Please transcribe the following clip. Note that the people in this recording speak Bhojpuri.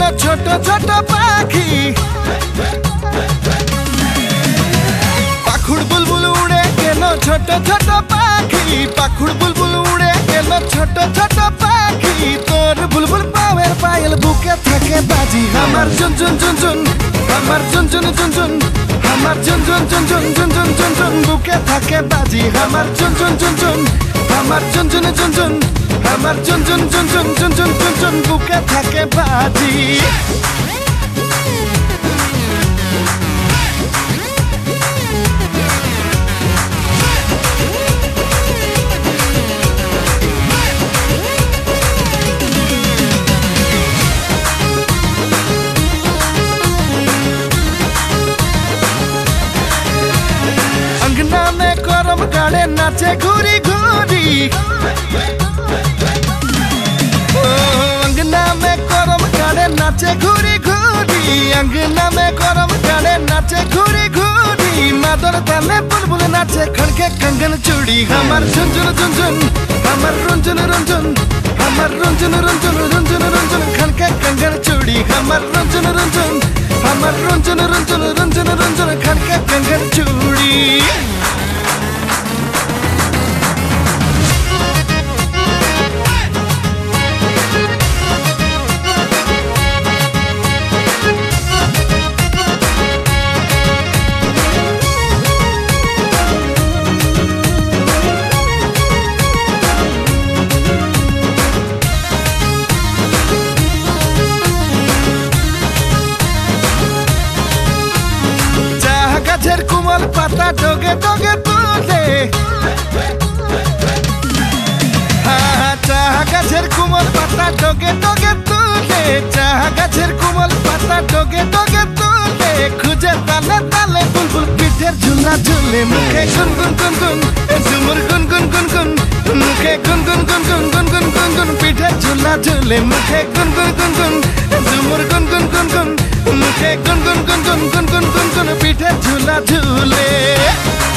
ছোট ছোট পাখি পাখুড় বুলবুল উড়ে গেল ছোট ছোট পাখি পাখুড় বুলবুল উড়ে গেল ছোট ছোট পাখি তোর বুলবুল পাওয়ের পায়েল বুকে থাকে বাজি আমার ঝুনঝুন ঝুনঝুন আমার ঝুনঝুন ঝুনঝুন আমার ঝুনঝুন ঝুনঝুন ঝুনঝুন ঝুনঝুন বুকে থাকে বাজি আমার ঝুনঝুন ঝুনঝুন আমার ঝুনঝুন ঝুনঝুন আমার ঝুনঝুন ঝুনঝুন ঝুনঝুন ঝুনঝুন বুকে থাকে বাজি গরম গাড়ে নাচে ঘুরি ঘুরি अंगना में गरम गाड़े नाचे घुरी घुरी अंगना में गरम गाड़े नाचे घुरी घुरी मादर ताले बुलबुल नाचे खड़के कंगन चूड़ी हमार झुनझुन झुनझुन हमार रुंझुन रुंझुन हमार रुंझुन रुंझुन रुंझुन रुंझुन खड़के कंगन चूड़ी हमार रुंझुन रुंझुन हमार रुंझुन रुंझुन रुंझुन रुंझुन खड़के कंगन चूड़ी গাছের কোমল পাতা ডগে ডগে তুলে চা গাছের কোমল পাতা ডগে ডগে তুলে চা গাছের কোমল পাতা ডগে ডগে তুলে খুঁজে তালে তালে বুলবুল পিঠের ঝুলা ঝুলে মুখে গুনগুন গুনগুন ঝুমুর গুনগুন গুনগুন মুখে গুনগুন গুনগুন গুনগুন গুনগুন পিঠের ঝুলা ঝুলে মুখে গুনগুন গুনগুন ঝুমুর গুনগুন গুনগুন মুখে গুনগুন গুনগুন গুনগুন গুনগুন পিঠে ঝুলা ঝুলে